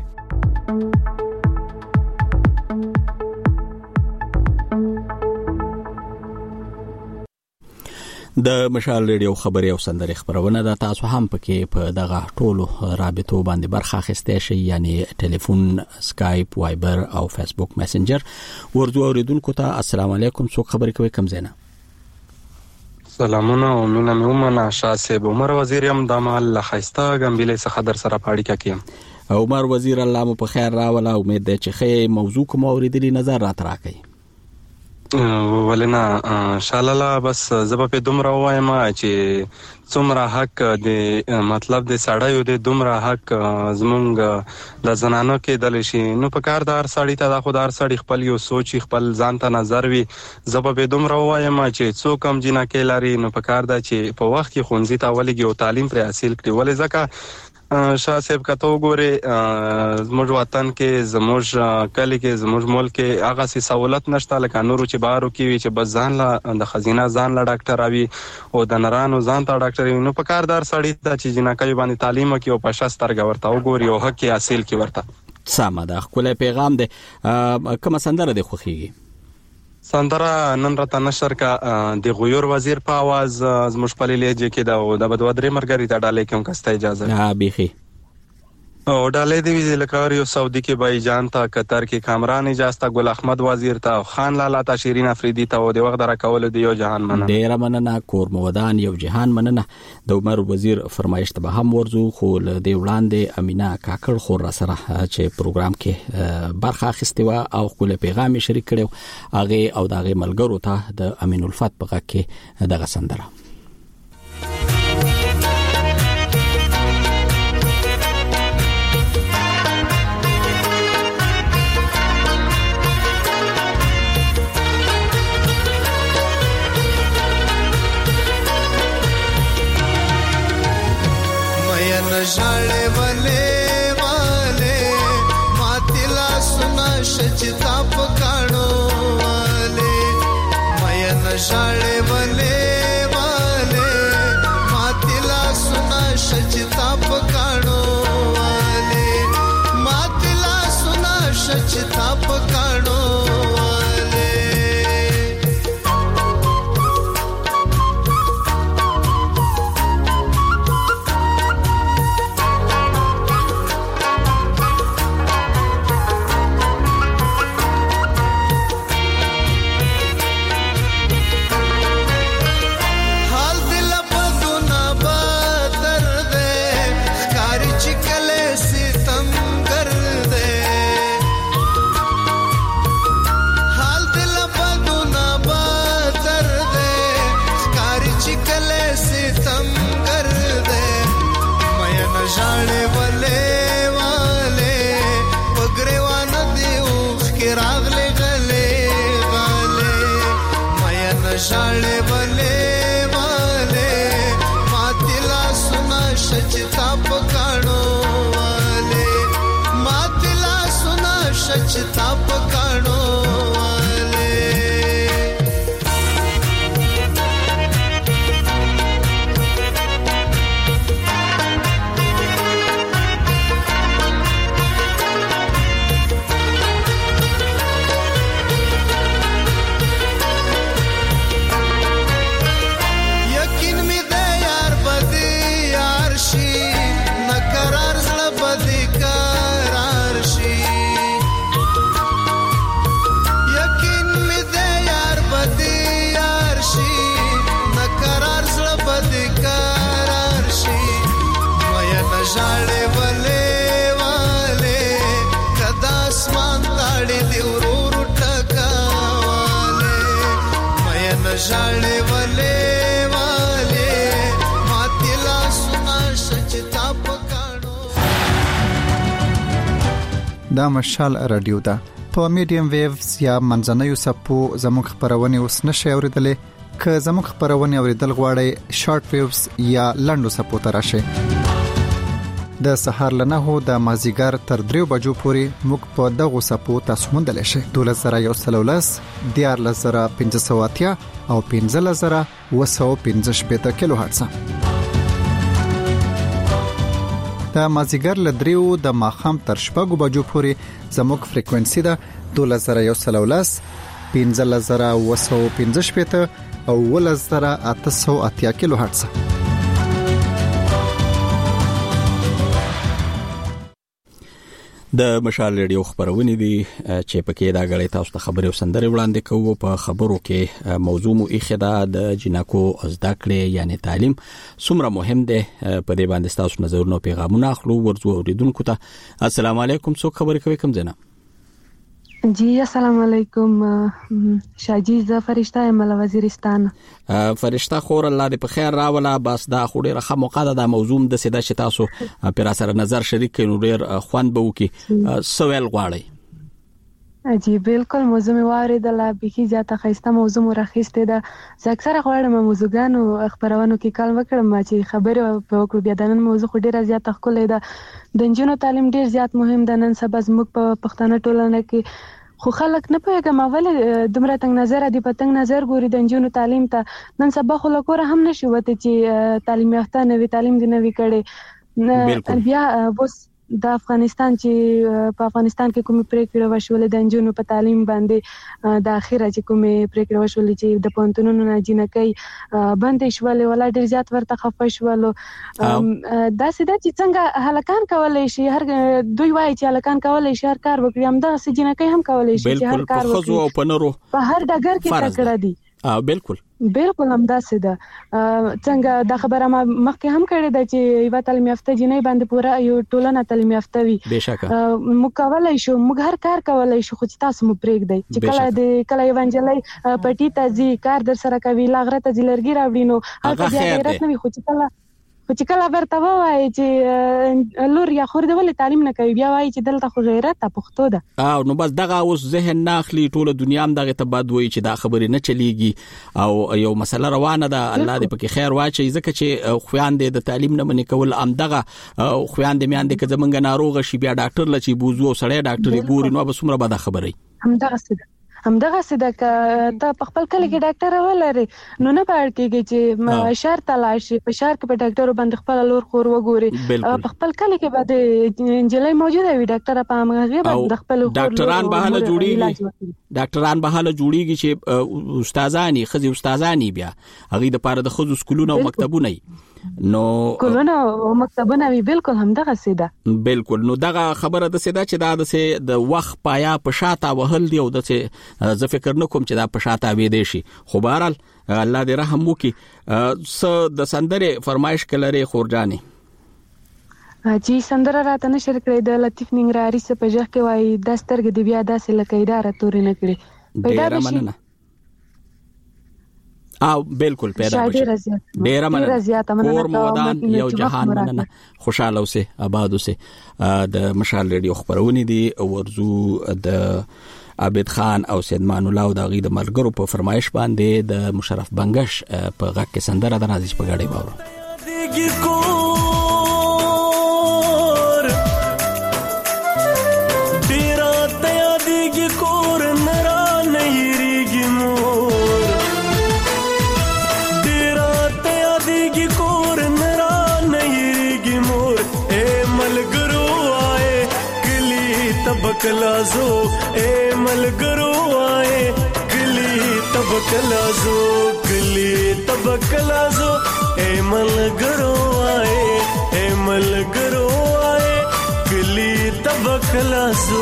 [SPEAKER 1] د مشال ریډیو خبري او سندري خبرونه د تاسو هم پکې په دغه ټولو رابطو باندې برخه اخیستئ شئ، یعنی ټلیفون، سکایپ، وایبر او فیسبوک میسنجر. ورځو اوریدونکو ته السلام علیکم. څوک خبرې کوي؟ کوم ځای نه؟
[SPEAKER 16] سلامونه او مینه مې ومنه. شاه صاحب عمر وزیر یم د مال خایسته ګمبلې څخه در سره پاړی کیم.
[SPEAKER 1] عمر وزیر الله مو په خیر راوله. امید ده چې خې موضوع کوم اوریدلی نظر را تراکې.
[SPEAKER 16] ولنا شالله بس زبا په دومره وایم چې څومره حق د مطلب د سړیو د دومره حق زمونږ د زنانو کې دل شي. نو په کاردار سړی ته د خودار سړی خپل یو سوچ خپل ځان ته نظر وي. زبا په دومره وایم چې څوک هم جنا کې لري نو په کار دا چې په وخت کې خونځي ته ولګي او تعلیم پر حاصل کړي. ولې ځکه شاه صاحب کته وګوره زموږ وطن کې زموږ کلی کې زموږ ملک کې هغه سي سہولت نشته لکه نورو چې بارو کې وي چې بس ځان لا د خزینه ځان لا ډاکټر اوي او د نرانو ځان ته ډاکټر وي. نو په کاردار سړی ته چې جنکای باندې تعلیم کې او په شسترګ ورته وګوري او حق حاصل کې ورته
[SPEAKER 1] سمه ده. خپل پیغام ده کوم سندره ده خوخيږي؟
[SPEAKER 16] سندره نن راته نشر کا د غیور وزیر په आवाज زموږ په لیجه کې دا د بدو درې مرګري ته ډالې کوم کسته اجازه.
[SPEAKER 1] ها بيخي
[SPEAKER 16] او ډالې دی ویل کاریو سعودي کې بای جان ته، قطر کې کامران اجازه، ګل احمد وزیر ته، خان لالا ته، شیرین افریدی ته او د وخت درکول دی یو جهان مننه.
[SPEAKER 1] ډیر مننه. کور مودان یو جهان مننه. د عمر وزیر فرمایش ته هم ورزو خو د وړاندې امینا کاکړ خور را سره چې پروګرام کې برخه اخیسته و او خپل پیغام شریک کړو هغه او دغه ملګرو ته د امین الفت په کې دغه سندره.
[SPEAKER 15] ژړې ولې والے ماتلا سنا شچتا پکانو والے مین ژړې ولې والے ماتلا سنا شچتا پکانو والے ماتلا سنا شچتا پکانو ژړې ولې والے ماتلا سنا شچتا پکانو والے ماتلا سنا شچتا پکانو ژړې ولې والے کدا اسمان تاړي دی ورور ټکا والے مین ژړې ولې والے ماتلا سنا شچتا پکانو.
[SPEAKER 9] دا مشال رادیو ده. په میډیم ویوز یا منځنوي سپو زموږ خبرونه اوس نشي اوریدلې. که زموږ خبرونه اوریدل غواړئ شارټ ویوز یا لنډو سپو ته راشئ. د سهار لنه هو د مازیګر تر دریو بجو پورې موږ په دغه سپو تاسو موندل شئ. دولس زره یو سل ولس دیار لزره پنځه سوه اتیا او پنځه لزره وسو پنځه شپېته کیلو هرتز. د مازیګر لدریو د ماخام تر شپږو بجو پورې زموږ فریکوئنسي ده دولس زره یو سل ولس پنځه لزره وسو پنځه شپېته او ولس زره اته سوه اتیا کیلو هرتز.
[SPEAKER 1] د مشال ریډیو خبرونه دي چې پکې دا غړې تاسو ته خبرې وسندري وړاندې کوو. په خبرو کې موضوع مو اخدا د جنکو زده کړې یعنی تعلیم څومره مهم دی په دې باندې تاسو نظرونه پیغامونه اخلو ورزو اوریدونکو ته. السلام علیکم، څوک خبرې کوي کوم ځنه؟
[SPEAKER 17] جی السلام علیکم، شاجی ز فرشتہ مل وزیرستان.
[SPEAKER 1] فرشتہ خور الله دې په خیر راولا. بس دا خو ډیره ښه موقع ده د موضوع د سیده چې تاسو پر سره نظر شریک کړئ. ډیر خوان به وکي سوال غواړي.
[SPEAKER 17] جی بالکل، موضوع موارد الله به زیاته خسته موضوع مرخصته ده. زه اکثره غواړم موضوعګانو خبرونو کې کال وکړم چې خبره په وکړو. بیا د نن موضوع خو ډیره زیاته خلې ده. د نجونو تعلیم ډیر زیات مهم ده. نن سبا زموږ په پښتنه ټولنه کې خو خلک نه پوهیږي ماول دومره تنگ نظر دي په تنگ نظر ګوري د نجونو تعلیم ته. نن سبا خو لکور هم نشي وته چې تعلیم یافته نوی تعلیم دی نوی کړي. بیا بس د افغانستان چې په افغانستان کې کومې پریکړې وشولې د نجونو په تعلیم باندې د اخیره چې کومې پریکړې وشولې چې د پونتونونو نه جنکۍ باندې شولې ولا ډیر زیات ورته خفه شول. دا سده چې څنګه هلکان کولای شي، هر دوی وایي چې هلکان کولای شي هر کار وکړي، هم دا سې جنکۍ هم کولای شي چې هر کار وکړي. په هر ډګر کې تکړه دي.
[SPEAKER 1] اه بالکل
[SPEAKER 17] بالکل هم داسې ده. څنګه دا خبره ما مخکې هم کړې ده چې یو تعلیم یافته جنۍ باندې پوره یو ټولنه تعلیم یافته وي.
[SPEAKER 1] بهشکه
[SPEAKER 17] موږ کولای شو، موږ هر کار کولای شو، خو چې تاسو مو پرېږدئ چې کله د کله ایوانجلای پټی ته ځي کار در سره کوي، لاغره ته ځي لرګي راوړي، نو هغه بیا غیرت نه وي. خو چې کله خو چې کله ورته وایي چې لور یا خور د ولې تعلیم نه کوي، بیا وایي چې دلته خو غیرت ته پښتو ده.
[SPEAKER 1] او نو بس دغه اوس ذهن ناخلی ټوله دنیا هم دغه ته بد وایي چې دا خبرې نه چلیږي او یو مسله روانه ده. الله دې پکې خیر واچي. ځکه چې خوياندې د تعلیم نه منې کول ام دغه خوياندې میاندې که زمونږ ناروغ شي بیا ډاکټر لچې بوزو سړی ډاکټر ګوري، نو به څومره بده خبرې.
[SPEAKER 17] هم دغه څه همدغه سده ک ته په خپل کلی کې ډاکټر ولري نو نه پاره کېږي چې شهر ته لاړ شي، په شهر کې په ډاکټر باندې خپل لور خور وګوري. په خپل کلی کې باندې انجلۍ موجوده وي، ډاکټر په هغه باندې خپل
[SPEAKER 1] ډاکټران به حاله جوړیږي. ډاکټران به حاله جوړیږي چې استادانی خزي استادانی بیا هغه د پاره د خزو سکولونه او مکتبونه نو
[SPEAKER 17] کولونه او مکتبونه وی. بالکل همدغه سیده.
[SPEAKER 1] بالکل. نو دغه خبره د سیده چې دا د سه د وخت پایا په شاته وهل دی او د سه زه فکر نه کوم چې دا په شاته وې دی شي. خو بهرال الله دې رحم وکي. س د سندره فرمایش کلره خورجاني
[SPEAKER 17] چې سندره راته نشر کړې د لطیف ننګرهاري څخه په ځخ کې وای د سترګې دی بیا داسې لکه اداره تورې نه کړې پیدا شي.
[SPEAKER 1] او بالکل پیدا بشي. ډیر مننه. کور مودان یو جهان مننه. خوشاله اوسه، آباد اوسه. د مشال ریډیو خبرونه دي ورزو د عابد خان او سیدمان الله او د غي د ملګرو په فرمایش باندې د مشرف بنگش په غږ کې سندره د نازش په غاړي باور.
[SPEAKER 18] कलाजो ए मलगरो आए गली तब कलाजो गली तब कलाजो ए मलगरो आए ए मलगरो आए गली तब कलाजो.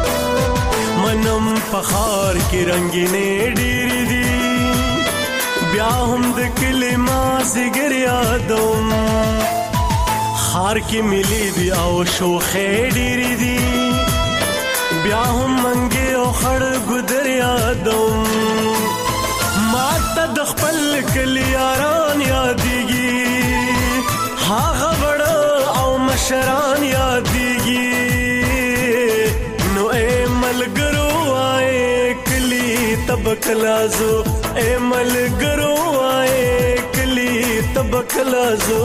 [SPEAKER 18] पखार की रंगीने डीरी दी بیا هم د کلی مازیګر یادوم خار کې ملي دی او شوخې ډېرې دي بیا هم منګې او خړ ګودر یادوم ما ته د خپل کلی یاران یادېږي هغه وړه او مشران یادېږي نو اے ملګرو وای کلی تب کلازو اے ملګرو وای کلی تب کلازو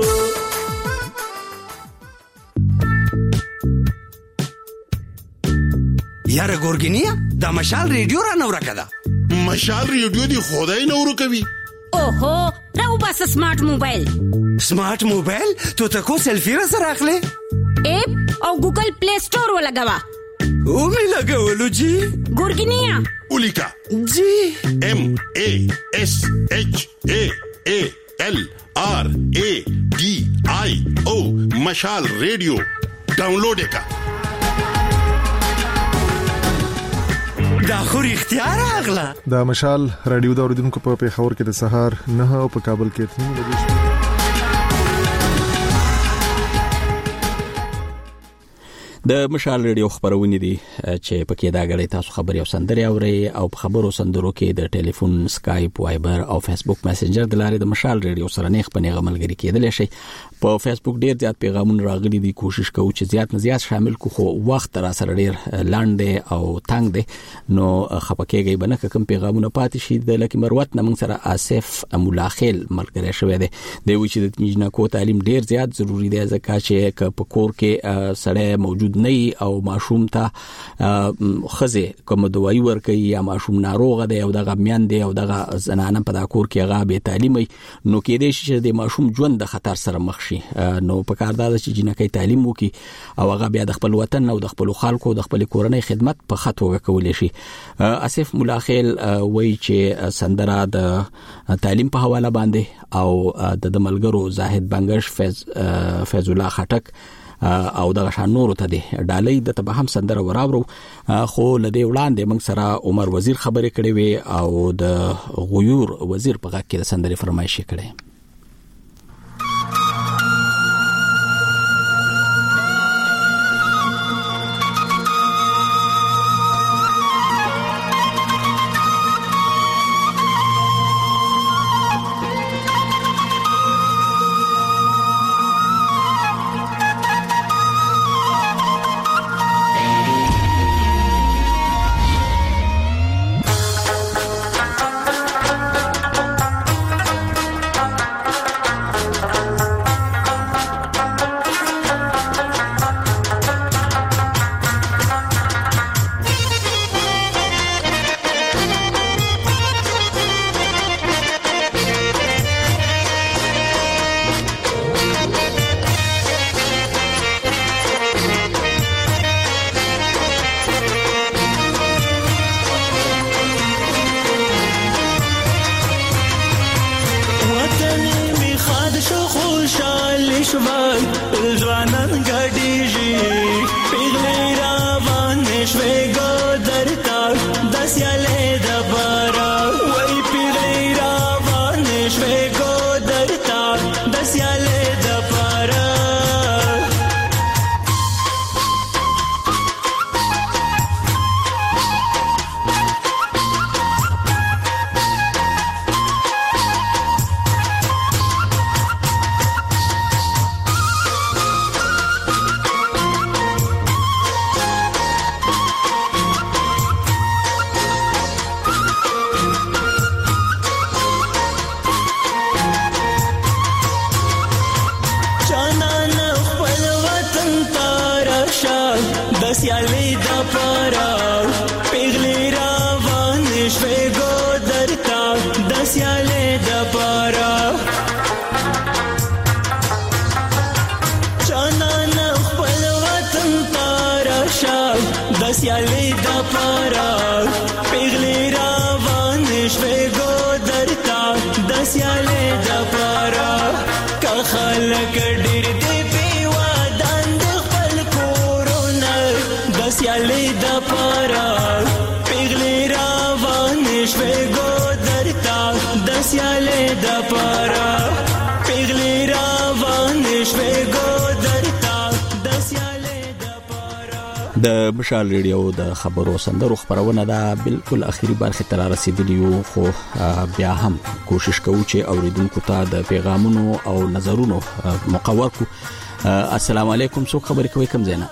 [SPEAKER 19] یاره ګورګینیا دا مشال ریډیو را نو راکده
[SPEAKER 20] مشال ریډیو دی خدای نو ورکوي
[SPEAKER 21] اوهو راو بس سمارټ موبایل
[SPEAKER 19] سمارټ موبایل تو ته کو سیلفی را سره اخلي
[SPEAKER 21] اپ او ګوګل پلی سٹور ولګوا
[SPEAKER 19] او می لګولو جی
[SPEAKER 21] ګورګینیا
[SPEAKER 20] اولیکا
[SPEAKER 19] جی
[SPEAKER 20] ام ا اس اچ ا ا ال ار ا ډي آی او مشال ریډیو ډاونلوډ کا
[SPEAKER 19] دا خو اختیار اغلا
[SPEAKER 22] دا مشال رادیو دا اوریدونکو په پیښور کې د سهار نه او په کابل کې تنو لګیږي
[SPEAKER 1] د مشال ریډیو خبرونه دي چې پکې دا غړي تاسو خبري او سندري اوري او په خبرو سندرو کې د ټلیفون سکایپ وایبر او فیسبوک میسنجر د لارې د مشال ریډیو سره نه خپل غملګری کېدل شي په فیسبوک ډیر زیات پیغامونه راغلي دي کوشش کوو چې زیات نه زیات شامل کو خو وخت را سره ډیر لاند او تنگ دي نو خپکهږي بنه کوم پیغامونه پاتې شي د لکه مروت نه موږ سره آصف ملاخل ملګری شوی دی د وی چې د میجنکو تعلیم ډیر زیات ضروری دی ځکه چې په کور کې سړی موجود نه او ماشوم ته خزه کوم دوای ورکي یا ماشوم ناروغ دی او دغه میان دی او دغه زنانه په دا کور کې غابه تعلیمي نو کې دي چې د ماشوم ژوند د خطر سره مخ شي نو په کار دا چې جنکې تعلیم وکي او هغه بیا د خپل وطن او د خپل خلکو د خپل کورنۍ خدمت په خطو کولای شي آصف ملاخل وای چې سندرا د تعلیم په حواله باندې او د ملګرو زاهد بنگش فیض فیض الله خټک او دغه شان نور ته دی ډالۍ د تبه هم سندره وراورو خو لدی وړاندې موږ سره عمر وزیر خبرې کړې وي او د غیور وزیر په غږ کې د سندرې فرمایش کړي
[SPEAKER 18] Gracias.
[SPEAKER 1] د مشال ریډیو د خبرو سندرو خبرونه دا بالکل اخیری برخه تر رسیدلی خو بیا هم کوشش کوو چې اوریدونکو ته د پیغامونو او نظرونو مقور کو. السلام علیکم، څوک خبرې کوي کوم ځای نه؟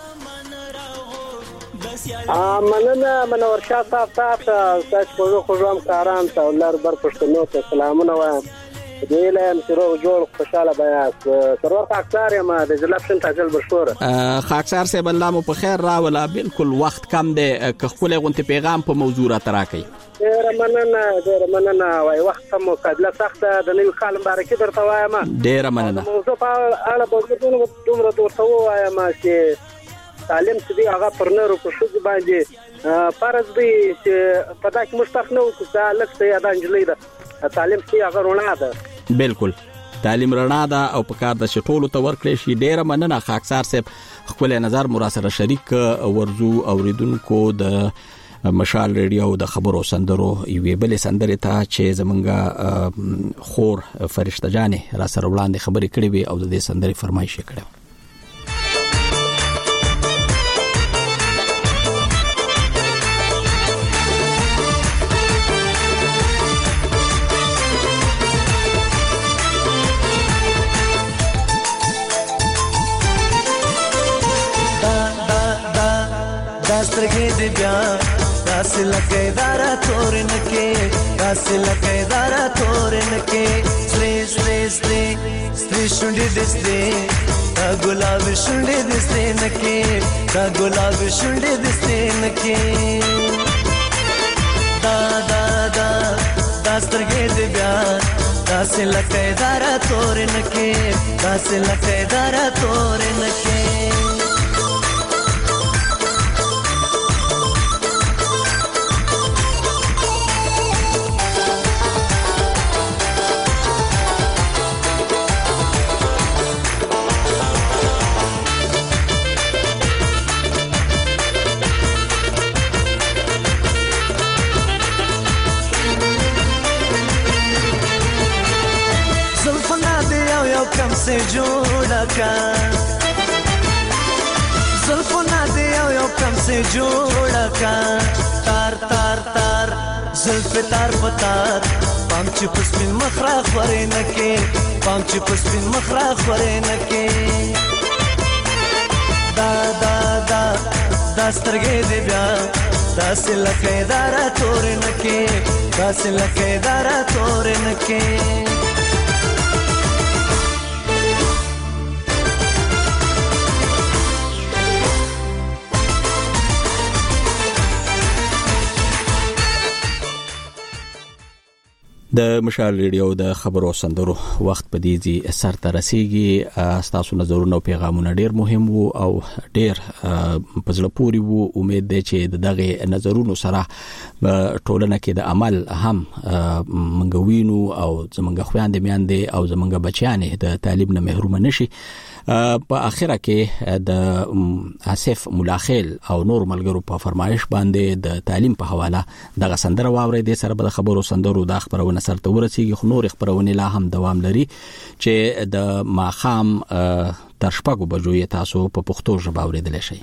[SPEAKER 2] مننه منور شاه صاحب تاسو تاسو په خو ځم کاران ته ولر بر پښتنو ته سلامونه وایم. دیلم سره جوړ خوشاله بیاس سرور خاکسار ما د جلپشن تاجل بشوره
[SPEAKER 1] خاکسار سه بل نامو په خیر را ولا بالکل وخت کم دی که خپل غونټ پیغام په موضوع را تراکي.
[SPEAKER 2] ډیر مننه ډیر مننه وای وخت مو قبل سخت د نوی کال مبارکي درته وایم.
[SPEAKER 1] ډیر مننه.
[SPEAKER 2] موضوع په اړه بوزګونو دومره درته وایم چې تعلیم چې هغه پرنرو په شو باندې فرض دی چې په داک مستخنو چې لکه یا د انجلۍ ده تعلیم چې هغه رڼا ده.
[SPEAKER 1] بالکل تعلیم رڼا ده او په کار د شټولو ته ورکړې شي. ډیره مننه خاکسار صاحب، خپل نظر مو را سره شریک ورزو اوریدونکو د مشال ریډیو د خبرو سندرو یوې بلې سندرې ته چې زمونږ خور فرشته جانې را سره وړاندې خبرې کړې وي او د دې سندرې فرمایش کړو.
[SPEAKER 15] سترګې دې بیا داسې لکه اداره تورې نه کې داسې لکه اداره تورې نه کې سرې سرې سرې سرې شونډې دې سرې دا ګلابي شونډې دې سرې نه کې دا ګلابي شونډې دې سرې نه کې دا دا دا دا سترګې دې بیا داسې لکه اداره تورې نه کې داسې لکه اداره تورې نه کې से जोड़ा का जुल्फना दे यो कम से जोड़ा का तार तार तार जुल्फ तार पतार पांच पुष्पिन मखरा खरे नके पांच पुष्पिन मखरा खरे नके दा दा दा दास्तरगे दे ब्या दास लके दारा तोरे नके दास लके दारा तोरे नके
[SPEAKER 1] د مشال ریډیو د خبرو سندرو وخت په دې ځي سر ته رسیږي. تاسو نظرونه او پیغامونه ډیر مهم وو او ډیر په زړه پورې وو. امید ده چې دغه نظرونو سره ټولنه کې د عمل هم منګوینو او زمونږ خويندې میاندې او زمونږ بچیان د تعلیم نه محروم نشي. په اخره کې د اسف ملاخیل او نور ملګرو په فرمایش باندې د تعلیم په حواله دغه سندره واوري د سره د خبرو سندرو د خبرونه سره ورسیږي. خو نور خبرونه لا هم دوام لري چې د ماخام تر شپږو بجو تاسو په پښتو ژبه اوریدل شي.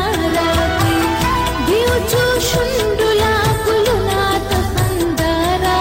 [SPEAKER 3] شندلا کلنا ته خندرا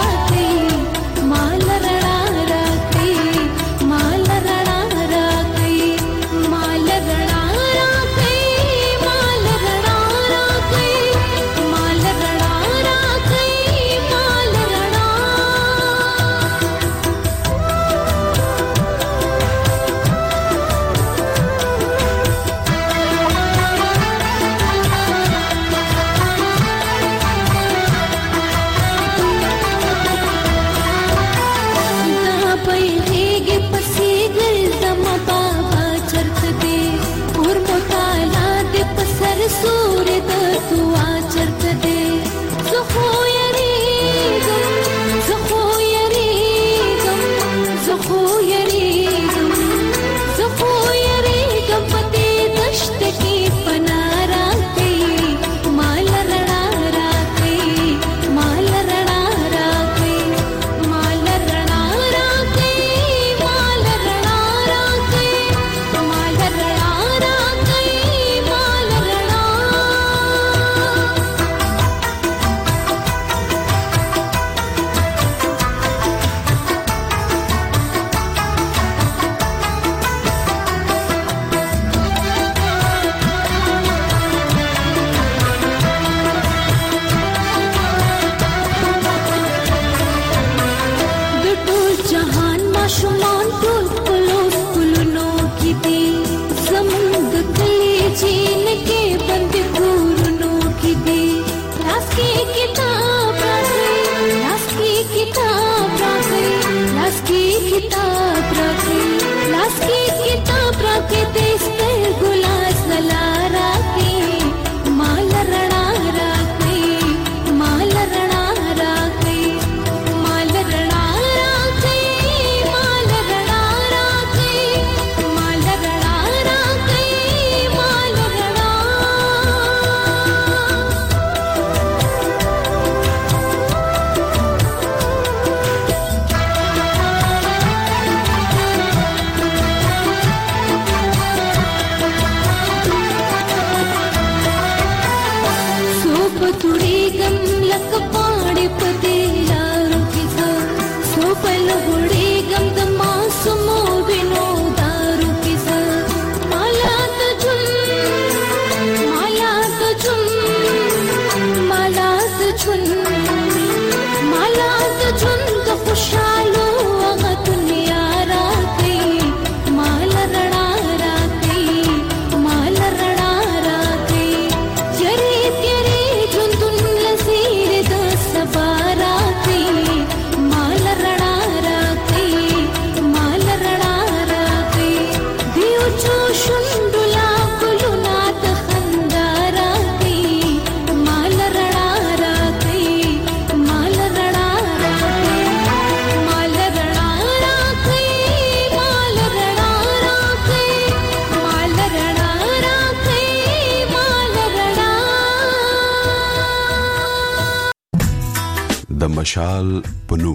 [SPEAKER 20] د مشال پنوم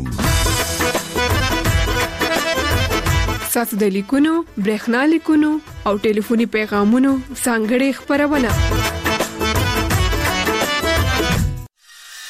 [SPEAKER 3] ساتو د لیکونو برېښنا لیکونو او ټلیفوني پیغامونو څنګه خبرونه